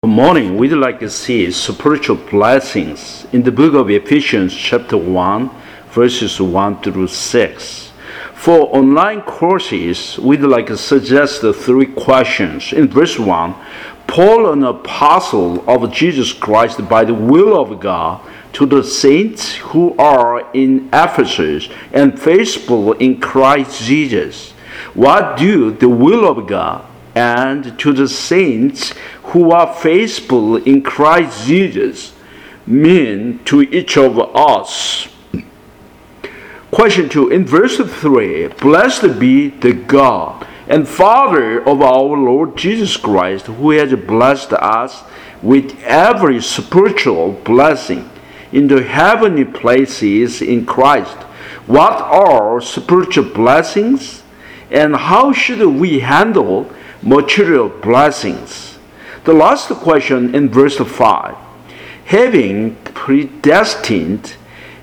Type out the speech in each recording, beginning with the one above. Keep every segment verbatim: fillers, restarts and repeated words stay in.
Good morning. We'd like to see spiritual blessings in the book of Ephesians chapter one, verses one through six. For online courses, we'd like to suggest the three questions. In verse one, Paul, an apostle of Jesus Christ by the will of God, to the saints who are in Ephesus and faithful in Christ Jesus. What do the will of God and to the saints who are faithful in Christ Jesus mean to each of us? Question two. In verse three, blessed be the God and Father of our Lord Jesus Christ, who has blessed us with every spiritual blessing in the heavenly places in Christ. What are spiritual blessings, and how should we handle material blessings? The last question in verse five, having predestined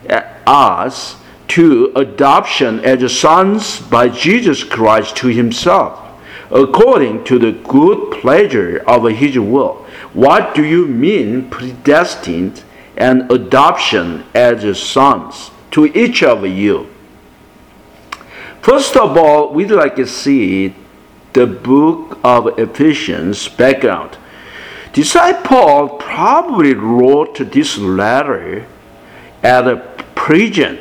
us to adoption as sons by Jesus Christ to himself, according to the good pleasure of his will. What do you mean predestined and adoption as sons to each of you? First of all, we'd like to see the book of Ephesians background. Disciple Paul probably wrote this letter at a prison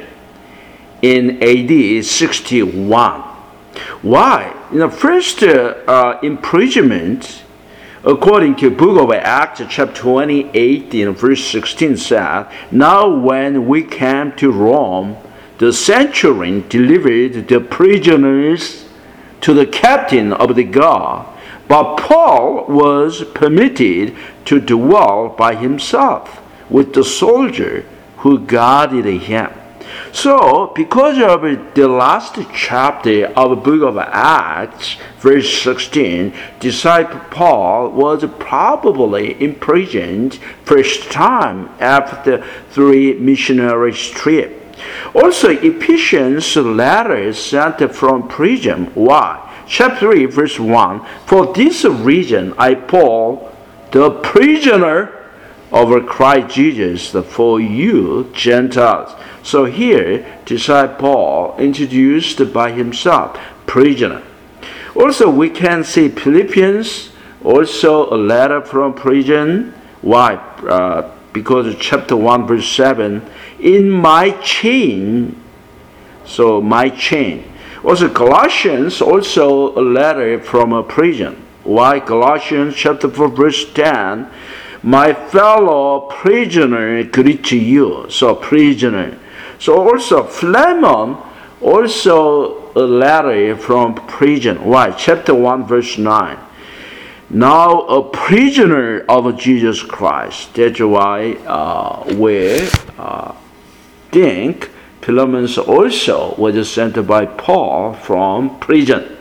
in A D sixty-one. Why? In the first uh, imprisonment, according to the book of Acts chapter twenty-eight and verse sixteen said, now when we came to Rome, the centurion delivered the prisoners to the captain of the guard, but Paul was permitted to dwell by himself with the soldier who guarded him. So, because of the last chapter of the book of Acts, verse sixteen, disciple Paul was probably imprisoned first time after three missionary trips. Also, Ephesians letter sent from prison. Why? Chapter three, verse one, for this reason I, Paul, the prisoner of Christ Jesus, for you Gentiles. So here, disciple Paul introduced by himself, prisoner. Also, we can see Philippians, also a letter from prison. Why? Uh, because chapter one, verse seven, in my chain, so my chain. Also, Colossians, also a letter from a prison. Why? Colossians chapter four, verse ten, my fellow prisoner greet you. So, prisoner. So, also, Philemon, also a letter from prison. Why? Chapter one, verse nine. Now a prisoner of Jesus Christ. That's why uh, we uh, think Philemon also was sent by Paul from prison.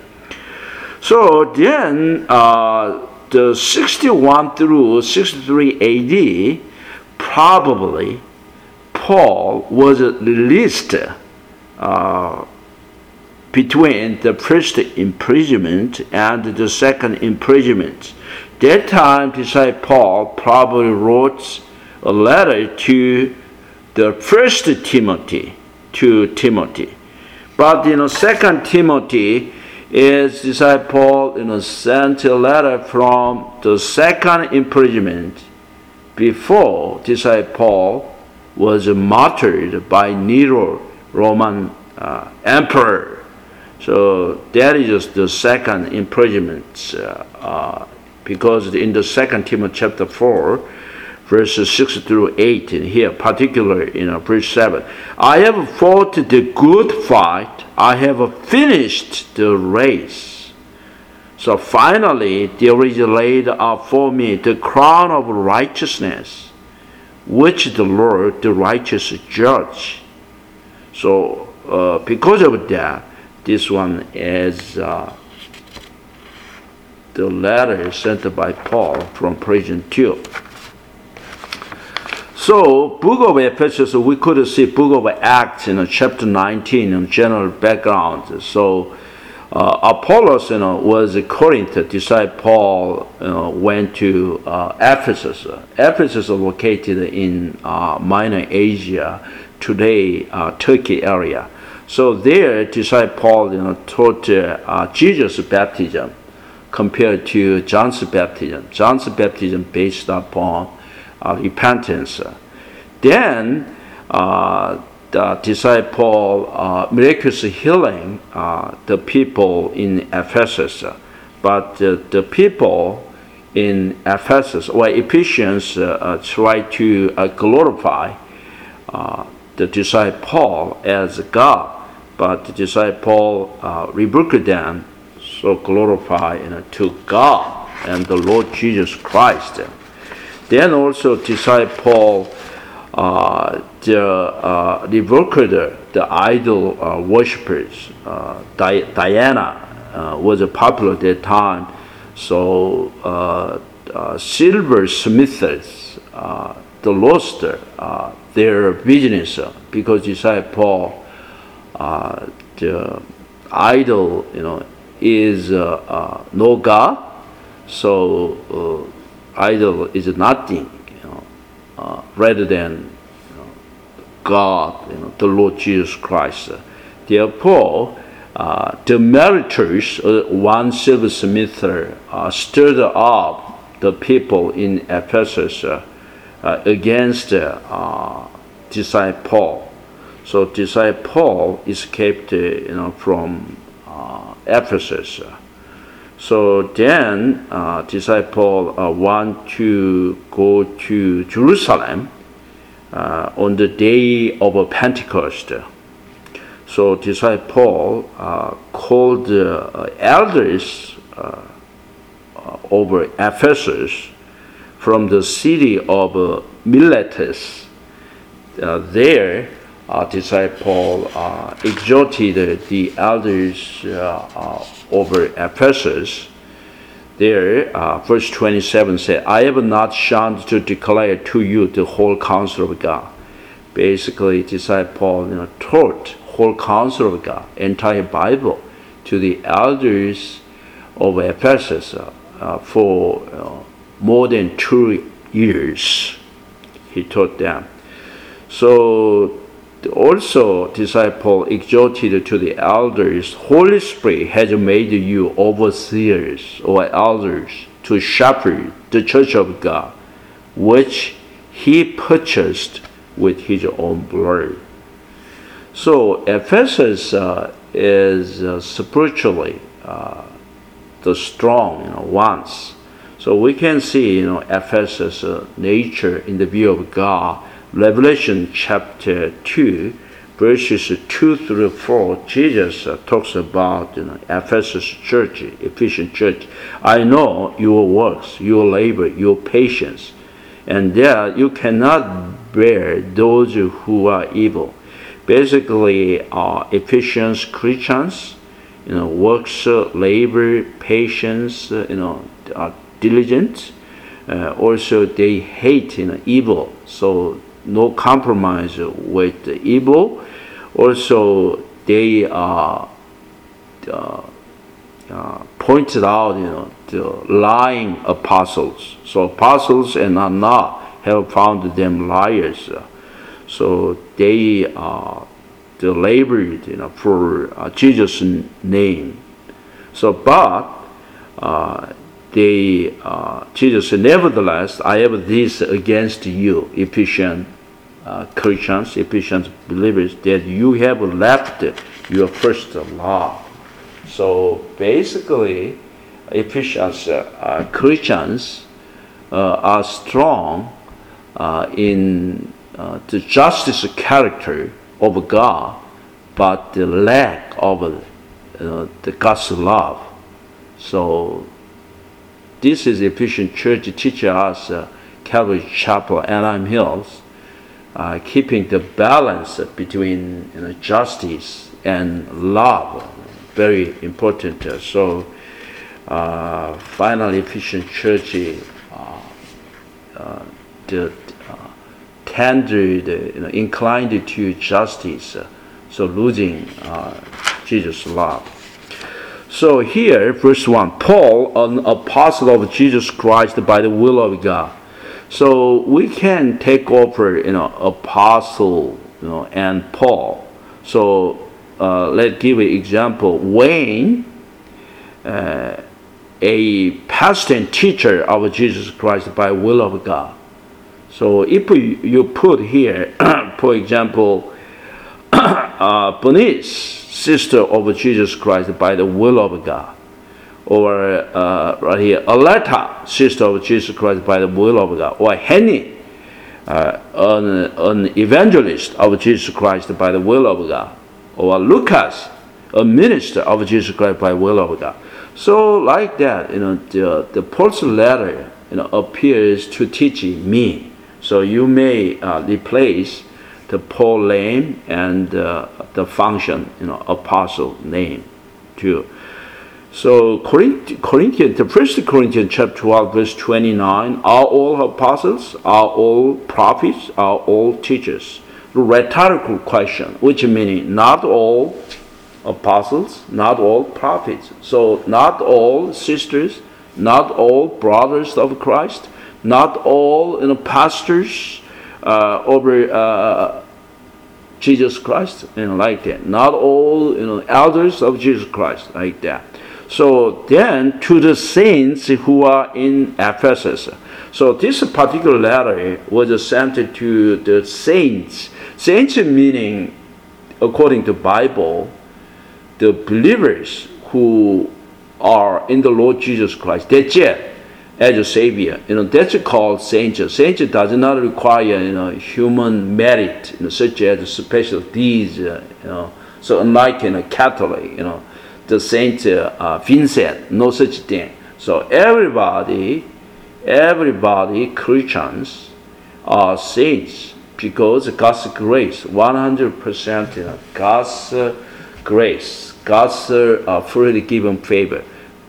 So then uh, the sixty-one through sixty-three A D, probably Paul was released uh, between the first imprisonment and the second imprisonment. That time, disciple Paul probably wrote a letter to the first Timothy, to Timothy. But you know, second Timothy is disciple Paul you know, sent a letter from the second imprisonment before disciple Paul was martyred by Nero, Roman uh, emperor. So that is just the second imprisonment, uh, uh, because in the second Timothy chapter four, verses six through eight, and here particularly in you know, verse seven, I have fought the good fight, I have finished the race. So finally there is laid up for me the crown of righteousness, which the Lord, the righteous judge. So uh, because of that, this one is uh, the letter sent by Paul from prison too. So, book of Ephesians, we could see book of Acts in you know, chapter nineteen in general background. So, uh, Uh, Apollos, you know, was a Corinth disciple. Paul, you know, went to uh, Ephesus. Ephesus is located in uh, Minor Asia, today uh, Turkey area. So there, disciple Paul, you know, taught uh, uh, Jesus' baptism compared to John's baptism. John's baptism based upon uh, repentance. Then uh, the disciple uh, miraculous healing uh, the people in Ephesus, but uh, the people in Ephesus or Ephesians uh, uh, try to uh, glorify uh, the disciple Paul as God, but the disciple Paul uh, rebuked them, so glorify you know, to God and the Lord Jesus Christ. Then also disciple Paul uh, the uh, rebuked the idol uh, worshippers. Uh, Di- Diana uh, was popular at that time, so uh, uh, silversmiths uh, the lost uh, their business uh, because disciple Paul uh, the idol you know is uh, uh, no God, so uh, idol is nothing, you know, uh, rather than you know, God, you know, the Lord Jesus Christ. Therefore, uh, the Demetrius, uh, one silversmith, uh, stirred up the people in Ephesus uh, uh, against uh, disciple Paul. So disciple Paul escaped, uh, you know, from uh, Ephesus. So then, uh, disciple uh, want to go to Jerusalem uh, on the day of Pentecost. So disciple Paul uh, called uh, elders uh, over Ephesus from the city of uh, Miletus. Uh, there, uh, disciple Paul uh, exhorted the elders uh, uh, over Ephesus. There, uh, verse twenty-seven said, I have not shunned to declare to you the whole counsel of God. Basically, disciple Paul you know, taught whole counsel of God, entire Bible, to the elders of Ephesus uh, uh, for uh, more than two years. He taught them. So also, disciple exhorted to the elders, Holy Spirit has made you overseers or elders to shepherd the church of God, which he purchased with his own blood. So Ephesus uh, is uh, spiritually uh, the strong you know, ones. So we can see you know Ephesus' uh, nature in the view of God. Revelation chapter two, verses two through four, Jesus uh, talks about you know, Ephesus church, Ephesian church. I know your works, your labor, your patience, and that you cannot bear those who are evil. Basically, uh, Ephesians Christians, you know, works, uh, labor, patience, uh, you know, are diligent. Uh, also, they hate you know, evil, so no compromise with the evil. Also, they uh, uh, uh, pointed out, you know, the lying apostles. So apostles and are not have found them liars. So they uh, they labored, you know, for uh, Jesus' name. So, but uh, they uh, Jesus said, nevertheless, I have this against you, Ephesian uh, Christians, Ephesians believers, that you have left your first love. So basically, Ephesians uh, Christians uh, are strong uh, in uh, the justice character of God, but the lack of uh, the God's love. So this is Ephesian Church teaching us, uh, Calvary Chapel, Anaheim Hills, uh, keeping the balance between you know, justice and love. Very important. Uh, so uh, finally, Ephesian Church uh, uh, the, uh, tendered, you know, inclined to justice, uh, so losing uh, Jesus' love. So here, verse one, Paul, an apostle of Jesus Christ by the will of God. So we can take over, you know, apostle, you know, and Paul. So uh, let's give an example. Wayne, uh, a pastor and teacher of Jesus Christ by will of God. So if you put here, for example, uh, Bernice, sister of Jesus Christ by the will of God, or uh, right here, Aletta, sister of Jesus Christ by the will of God, or Henny, uh, an, an evangelist of Jesus Christ by the will of God, or Lucas, a minister of Jesus Christ by the will of God. So like that, you know, the, the Paul's letter, you know, appears to teach me. So you may uh, replace the Paul name and uh, the function, you know, apostle name too. So Corinthians, the First Corinthians chapter twelve, verse twenty-nine, are all apostles, are all prophets, are all teachers? The rhetorical question, which meaning not all apostles, not all prophets. So not all sisters, not all brothers of Christ, not all, you know, pastors uh, over uh, Jesus Christ, you know, like that. Not all, you know, elders of Jesus Christ, like that. So then to the saints who are in Ephesus. So this particular letter was sent to the saints. Saints meaning, according to Bible, the believers who are in the Lord Jesus Christ. That's it. As a savior, you know, that's called saints. Saints does not require, you know, human merit, you know, such as special deeds, uh, you know. So unlike in a Catholic, you know, the Saint uh, Vincent, no such thing. So everybody, everybody, Christians are saints because God's grace, one hundred percent, you know, God's uh, grace, God's uh, freely given favor.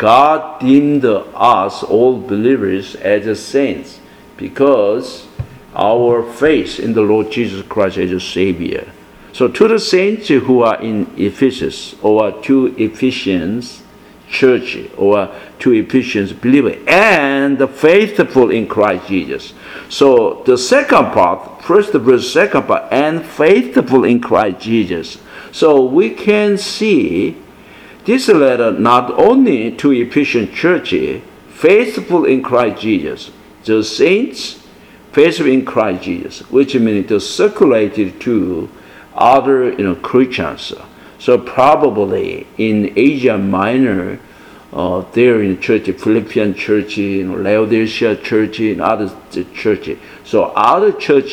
God deemed us all believers as saints because our faith in the Lord Jesus Christ as a Savior. So to the saints who are in Ephesus, or to Ephesians church, or to Ephesians believer, and the faithful in Christ Jesus. So the second part, first verse, second part, and faithful in Christ Jesus. So we can see this letter not only to Ephesian church, faithful in Christ Jesus, the saints, faithful in Christ Jesus, which means to circulated to other, you know, Christians. So probably in Asia Minor, uh, there in the church, Philippian church, you know, Laodicea church, and other church. So other church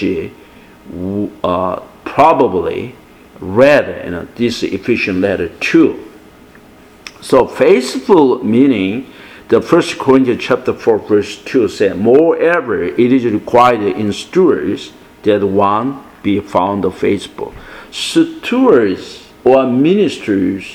uh, probably read, you know, this Ephesian letter too. So faithful meaning, the First Corinthians chapter four verse two says, moreover, it is required in stewards that one be found faithful. Stewards or ministers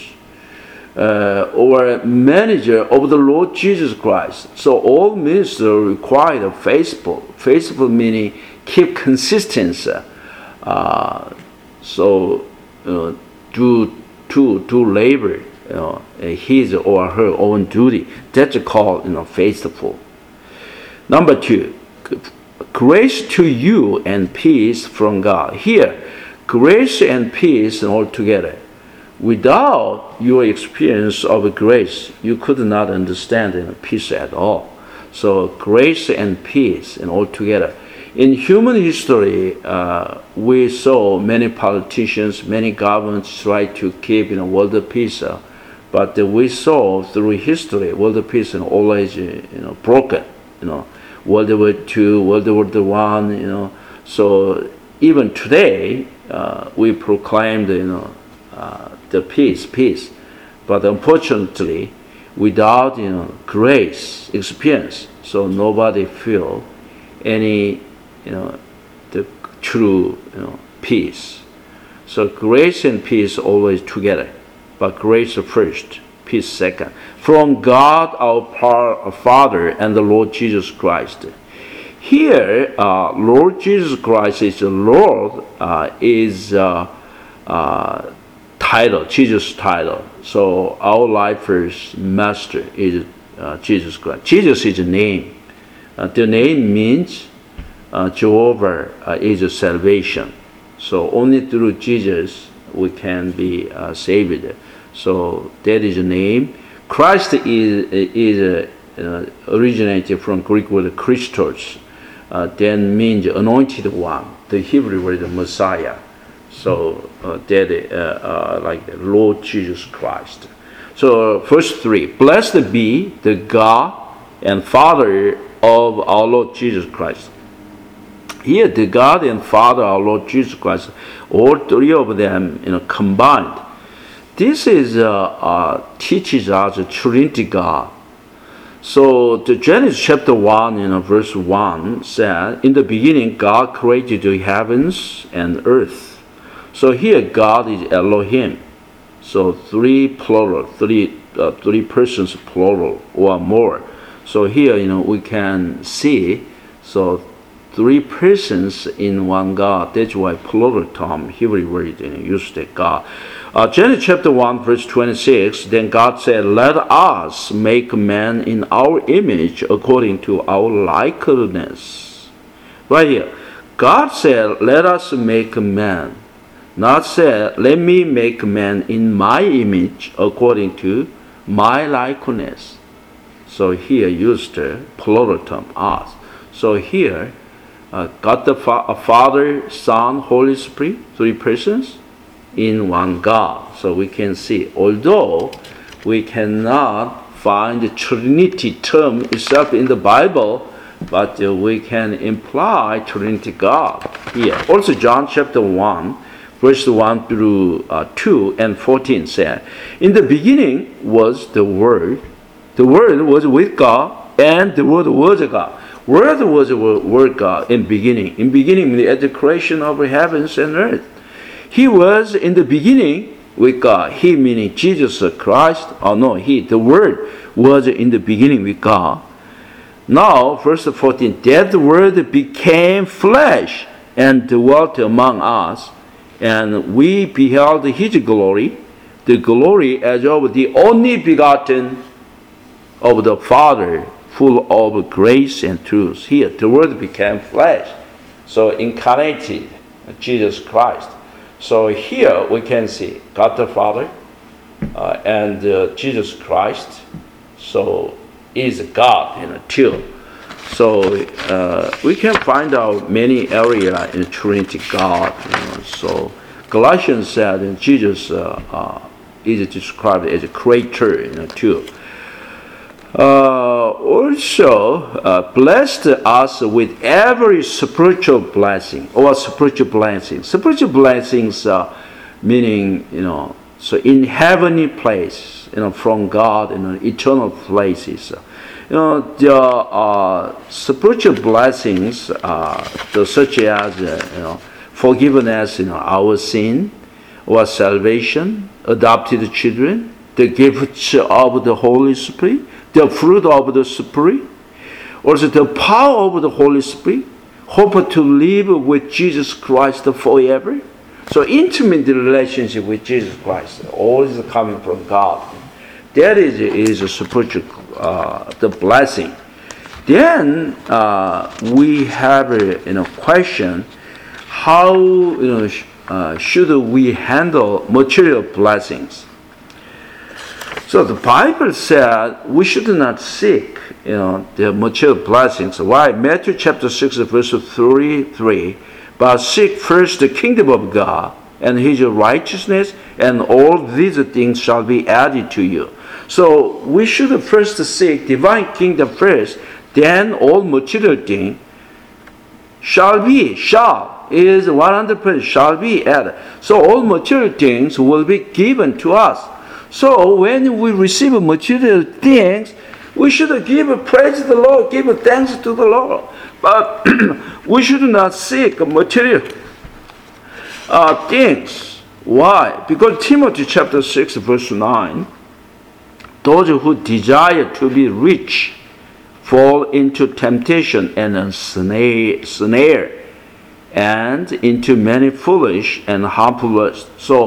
uh, or manager of the Lord Jesus Christ. So all ministers are required faithful. Faithful meaning keep consistency. Uh, so uh, do to do labor. You know, his or her own duty. That's called, you know, faithful. Number two, grace to you and peace from God. Here, grace and peace all together. Without your experience of grace, you could not understand, you know, peace at all. So grace and peace and all together. In human history, uh, we saw many politicians, many governments try to keep, you know, world peace. Uh, But uh, we saw through history, world peace is always, uh, you know, broken. You know, World War Two, World War One. You know, so even today uh, we proclaimed, you know, uh, the peace, peace. But unfortunately, without, you know, grace experience, so nobody feel any, you know, the true, you know, peace. So grace and peace always together. But grace first, peace second. From God our Father and the Lord Jesus Christ. Here, uh, Lord Jesus Christ is the Lord, uh, is uh, uh, title, Jesus' title. So our lifer's master is uh, Jesus Christ. Jesus is a name. Uh, the name means uh, Jehovah uh, is a salvation. So only through Jesus we can be uh, saved. So that is a name. Christ is is uh, originated from Greek word Christos. Uh, then means anointed one. The Hebrew word Messiah. So uh, that uh, uh, like Lord Jesus Christ. So verse three, blessed be the God and Father of our Lord Jesus Christ. Here, the God and Father of our Lord Jesus Christ, all three of them, you know, combined. This is uh, uh, teaches us the Trinity God. So the Genesis chapter one, you know, verse one said, "In the beginning, God created the heavens and earth." So here, God is Elohim. So three plural, three uh, three persons plural or more. So here, you know, we can see so three persons in one God. That's why plural term Hebrew word you know, used that God. Uh, Genesis chapter one, verse twenty-six. Then God said, "Let us make man in our image, according to our likeness." Right here, God said, "Let us make man." Not said, "Let me make man in my image, according to my likeness." So here used the plural term us. So here, uh, God the fa- Father, Son, Holy Spirit, three persons in one God. So we can see, although we cannot find the Trinity term itself in the Bible, but uh, we can imply Trinity God here. Also, John chapter one, verse one through uh, two and fourteen said, "In the beginning was the Word. The Word was with God, and the Word was God." Word was the Word God in beginning. In beginning, at the creation of the heavens and earth. He was in the beginning with God. He meaning Jesus Christ. Oh no, He, the Word, was in the beginning with God. Now, verse fourteen, that Word became flesh and dwelt among us, and we beheld His glory, the glory as of the only begotten of the Father, full of grace and truth. Here, the Word became flesh. So incarnated Jesus Christ. So here we can see God the Father uh, and uh, Jesus Christ. So is God in a two. So uh, we can find out many areas in Trinity God. You know. So Galatians said that Jesus uh, uh, is described as a creator in a two. Uh, also uh, blessed us with every spiritual blessing or spiritual blessing. Spiritual blessings uh, meaning, you know, so in heavenly place, you know, from God in you know, eternal places. You know, the uh, spiritual blessings, uh, the, such as, uh, you know, forgiveness, you know, our sin, or salvation, adopted children, the gift of the Holy Spirit, the fruit of the Spirit, also the power of the Holy Spirit, hope to live with Jesus Christ forever. So intimate relationship with Jesus Christ, all is coming from God. That is, is a spiritual, uh, the blessing. Then uh, we have a you know, question, how you know, sh- uh, should we handle material blessings? So the Bible said we should not seek, you know, the material blessings. Why? Matthew chapter six, verse thirty-three. But seek first the kingdom of God and His righteousness, and all these things shall be added to you. So we should first seek divine kingdom first, then all material things shall be, shall is one hundred percent shall be added. So all material things will be given to us. So when we receive material things, we should give praise to the Lord, give thanks to the Lord. But we should not seek material uh, things. Why? Because Timothy chapter six, verse nine, those who desire to be rich fall into temptation and a snare, snare and into many foolish and harmful lusts. So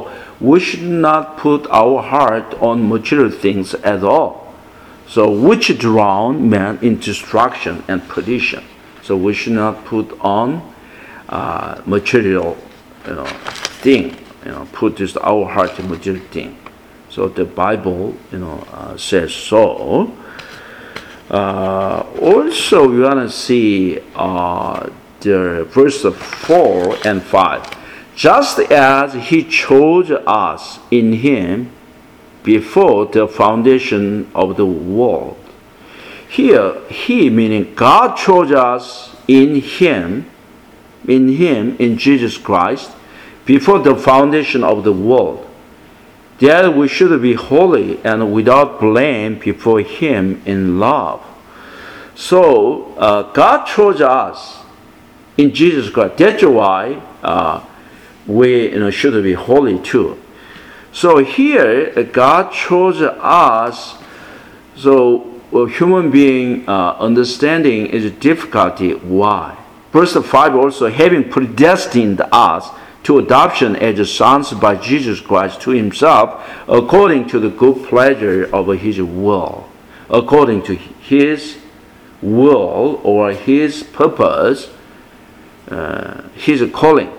we should not put our heart on material things at all. So which drown man in destruction and perdition. So we should not put on uh, material you know, thing, you know, put this our heart in material thing. So the Bible, you know, uh, says so. Uh, also, we want to see uh, the verse four and five. Just as He chose us in Him before the foundation of the world. Here, He meaning God chose us in Him, in Him, in Jesus Christ, before the foundation of the world, that we should be holy and without blame before Him in love. So, uh, God chose us in Jesus Christ. That's why uh, we you know, should be holy too. So here, God chose us. So, well, human being uh, understanding is a difficulty. Why? Verse five also, having predestined us to adoption as sons by Jesus Christ to Himself, according to the good pleasure of His will. According to His will or His purpose, uh, His calling.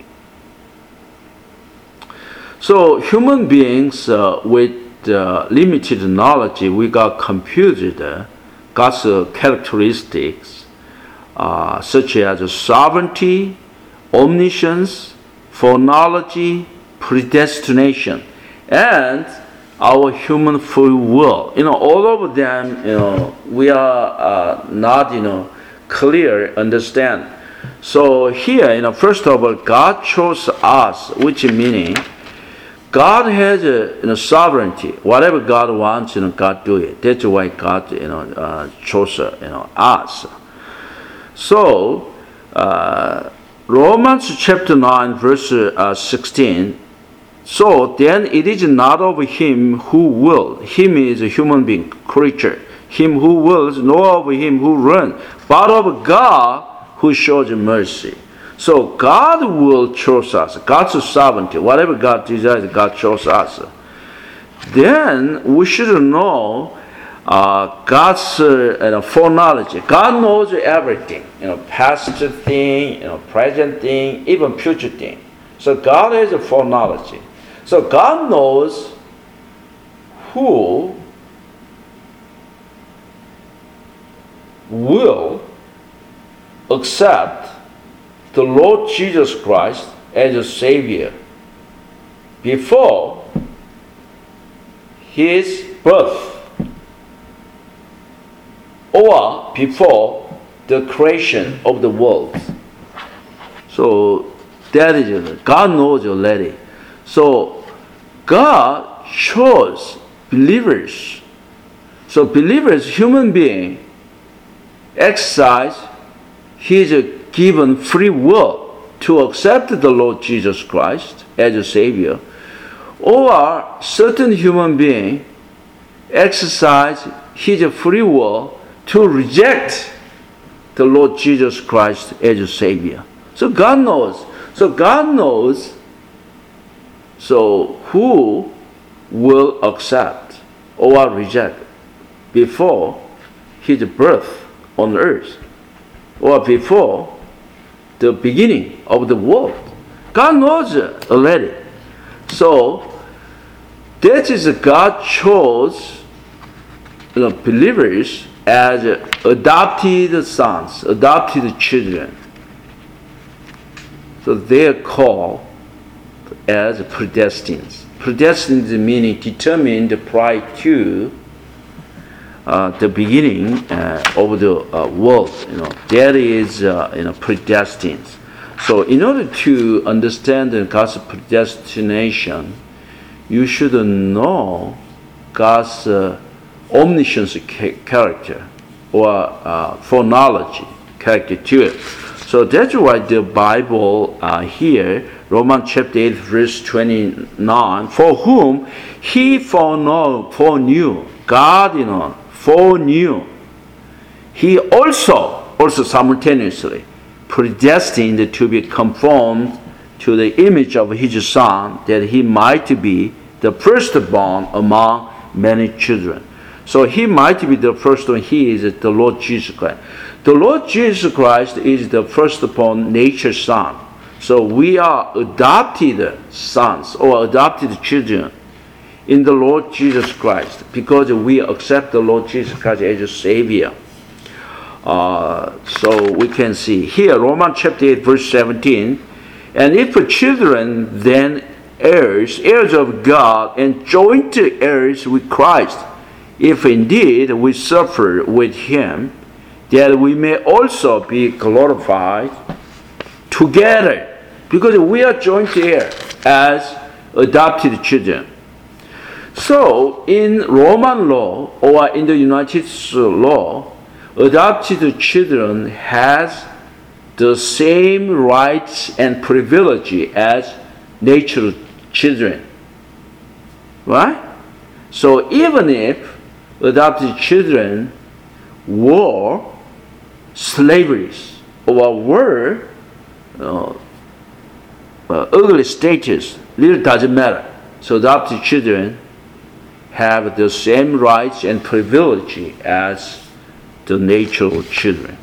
So human beings uh, with uh, limited knowledge, we got confused uh, God's uh, characteristics, uh, such as sovereignty, omniscience, foreknowledge, predestination, and our human free will. You know, all of them, you know, we are uh, not, you know, clear, understand. So here, you know, first of all, God chose us, which meaning God has a you know, sovereignty. Whatever God wants, you know, God do it. That's why God, you know, uh, chose you know us. So uh, Romans chapter nine, verse uh, sixteen. So then it is not of him who will. Him is a human being, creature. Him who wills, nor of him who runs, but of God who shows mercy. So God will choose us. God's sovereignty. Whatever God desires, God chose us. Then we should know uh, God's uh, you know, foreknowledge. God knows everything. You know, past thing, you know, present thing, even future thing. So God has a foreknowledge. So God knows who will accept the Lord Jesus Christ as a Savior before His birth or before the creation of the world. So that is it. God knows already. So God chose believers. So believers, human being, exercise his given free will to accept the Lord Jesus Christ as a Savior, or certain human being exercise his free will to reject the Lord Jesus Christ as a Savior. So God knows. So God knows so who will accept or reject before his birth on earth or before the beginning of the world. God knows it already. So that is God chose you know, believers as adopted sons, adopted children. So they are called as predestined. Predestined meaning determined prior to uh, the beginning uh, of the uh, world. You know, that is uh, you know predestined. So in order to understand God's predestination, you should know God's uh, omniscience ca- character or uh, foreknowledge character to it. So that's why the Bible uh, here, Romans chapter eight, verse twenty-nine, for whom He foreknow, foreknew, God, you know, foreknew, He also, also simultaneously predestined to be conformed to the image of his Son, that he might be the firstborn among many children. So he might be the firstborn. He is the Lord Jesus Christ. The Lord Jesus Christ is the firstborn nature's Son. So we are adopted sons or adopted children in the Lord Jesus Christ because we accept the Lord Jesus Christ as a Savior. Uh, so we can see here, Romans chapter eight, verse seventeen, and if children, then heirs, heirs of God, and joint heirs with Christ, if indeed we suffer with him, that we may also be glorified together. Because we are joint heirs as adopted children. So, in Roman law or in the United States law, adopted children has the same rights and privilege as natural children. Right? So, even if adopted children were slaves or were uh, uh, ugly status, little doesn't matter. So adopted children have the same rights and privilege as the natural children.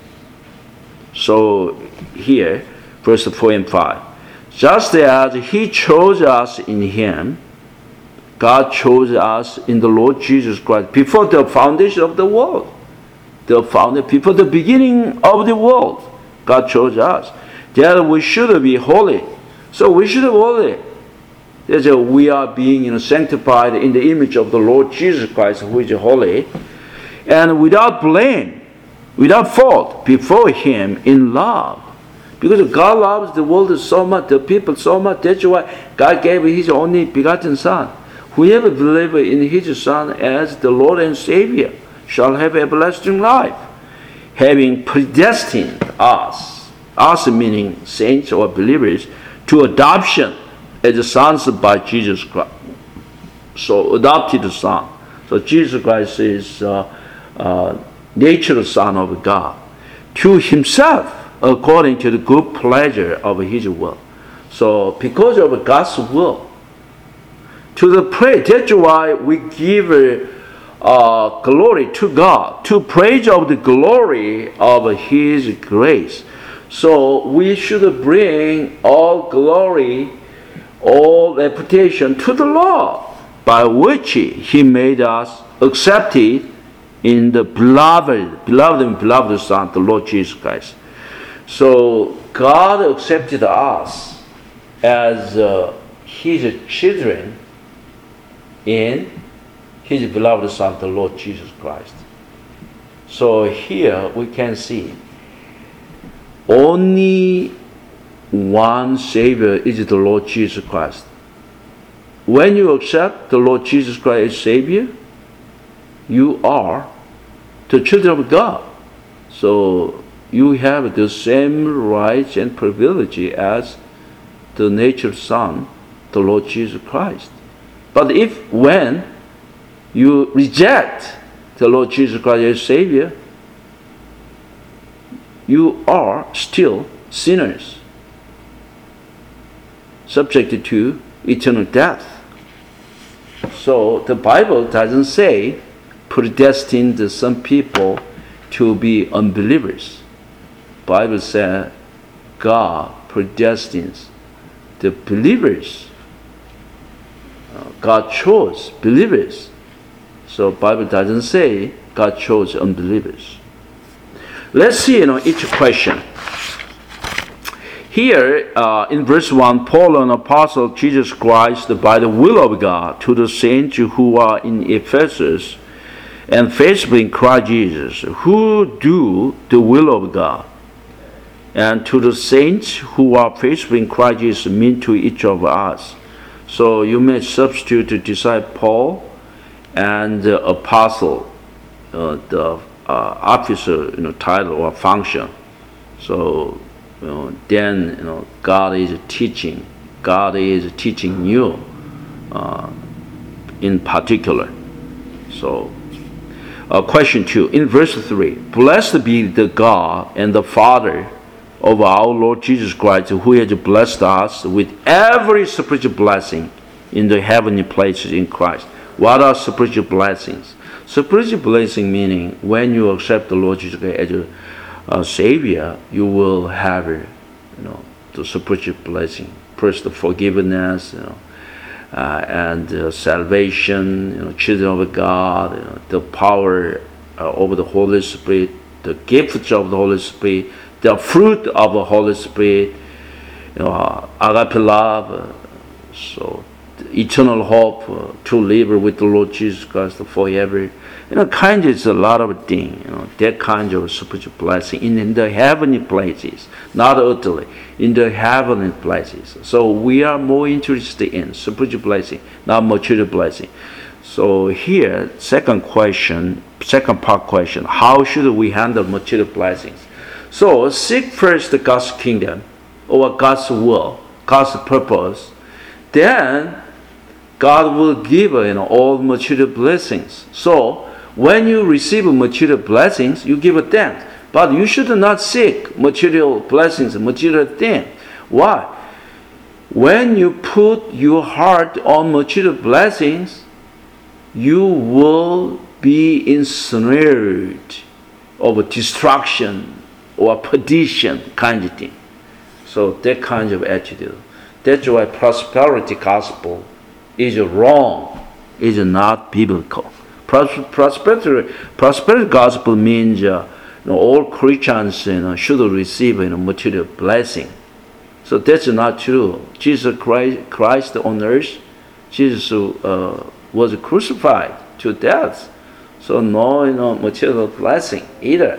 So here, verse four and five. Just as he chose us in him, God chose us in the Lord Jesus Christ before the foundation of the world. The foundation, before the beginning of the world, God chose us. That we should be holy. So we should be holy. That's a, we are being, you know, sanctified in the image of the Lord Jesus Christ, who is holy, and without blame, without fault, before him in love. Because God loves the world so much, the people so much, that's why God gave his only begotten Son. Whoever believes in his Son as the Lord and Savior shall have everlasting life, having predestined us, us meaning saints or believers, to adoption as sons by Jesus Christ. So adopted son. So Jesus Christ is uh, uh, natural Son of God, to himself according to the good pleasure of his will. So because of God's will, to the praise, that's why we give uh, glory to God, to praise of the glory of his grace. So we should bring all glory, all reputation to the Lord, by which he made us accepted in the beloved, beloved and beloved Son, the Lord Jesus Christ. So God accepted us as uh, his children in his beloved Son, the Lord Jesus Christ. So here we can see only one Savior is the Lord Jesus Christ. When you accept the Lord Jesus Christ as Savior, you are the children of God. So you have the same rights and privilege as the natural Son, the Lord Jesus Christ. But if when you reject the Lord Jesus Christ as Savior, you are still sinners, subjected to eternal death. So the Bible doesn't say predestined some people to be unbelievers. The Bible says God predestines the believers. Uh, God chose believers. So the Bible doesn't say God chose unbelievers. Let's see, you know, each question. Here, uh, in verse one, Paul, an apostle of Jesus Christ, by the will of God, to the saints who are in Ephesus, and faithful in Christ Jesus, who do the will of God. And to the saints who are faithful in Christ Jesus, mean to each of us. So you may substitute the disciple Paul and the apostle, uh, the uh, officer, you know, title or function. So you know, then you know God is teaching. God is teaching you uh, in particular. So, uh, question two in verse three: Blessed be the God and the Father of our Lord Jesus Christ, who has blessed us with every spiritual blessing in the heavenly places in Christ. What are spiritual blessings? Spiritual blessing meaning when you accept the Lord Jesus Christ as your uh, Savior, you will have, you know, the spiritual blessing. First, the forgiveness, you know, uh, and uh, salvation, you know, children of God, you know, the power uh, over the Holy Spirit, the gifts of the Holy Spirit, the fruit of the Holy Spirit, you know, uh, agape love, uh, so eternal hope uh, to live with the Lord Jesus Christ forever. You know, kind of a lot of things, you know, that kind of spiritual blessing in, in the heavenly places, not earthly, in the heavenly places. So we are more interested in spiritual blessing, not material blessing. So here, second question, second part question, how should we handle material blessings? So seek first God's kingdom or God's will, God's purpose, then God will give, you know, all material blessings. So when you receive material blessings, you give thanks. But you should not seek material blessings, material things. Why? When you put your heart on material blessings, you will be ensnared of destruction or perdition kind of thing. So that kind of attitude. That's why prosperity gospel is wrong, is not biblical. Prosperity, prosperity gospel means uh, you know, all Christians, you know, should receive, you know, material blessing. So that's not true. Jesus Christ, Christ on earth, Jesus uh, was crucified to death. So no, you know, material blessing either.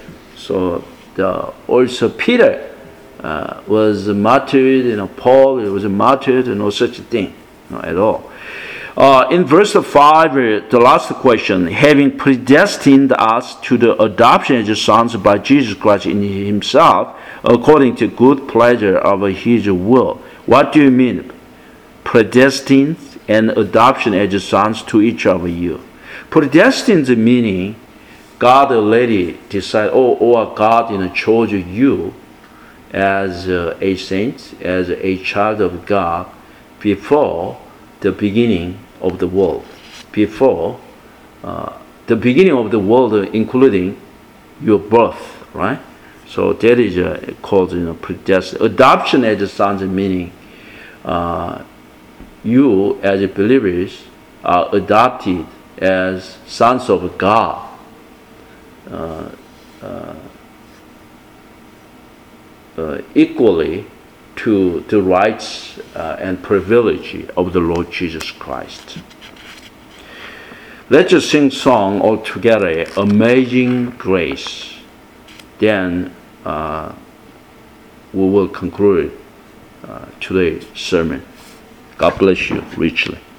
So the, also Peter uh, was martyred, you know, Paul was martyred, no such thing, no, at all. Uh, in verse five, uh, the last question, having predestined us to the adoption as sons by Jesus Christ in himself, according to good pleasure of his will. What do you mean? Predestined and adoption as sons to each of you. Predestined meaning God already decided, or, or God, you know, chose you as uh, a saint, as a child of God before the beginning of the world, before uh, the beginning of the world, uh, including your birth, right? So that is uh, called, you know, predestined. Adoption as sons meaning uh, you as believers are adopted as sons of God, uh, uh, uh, equally to the rights uh, and privilege of the Lord Jesus Christ. Let's just sing song all together, Amazing Grace. Then uh, we will conclude uh, today's sermon. God bless you richly.